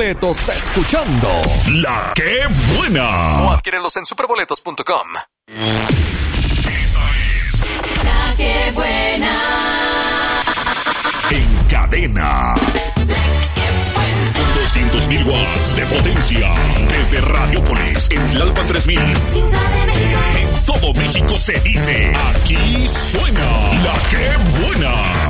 boletos escuchando La Que Buena. O adquiérelos en superboletos.com. Esta es La Que Buena. En cadena. 200.000 watts de potencia. Desde Radiópolis, en Tlalpan 3000. Ciudad de México. En todo México se dice, aquí suena La Que Buena.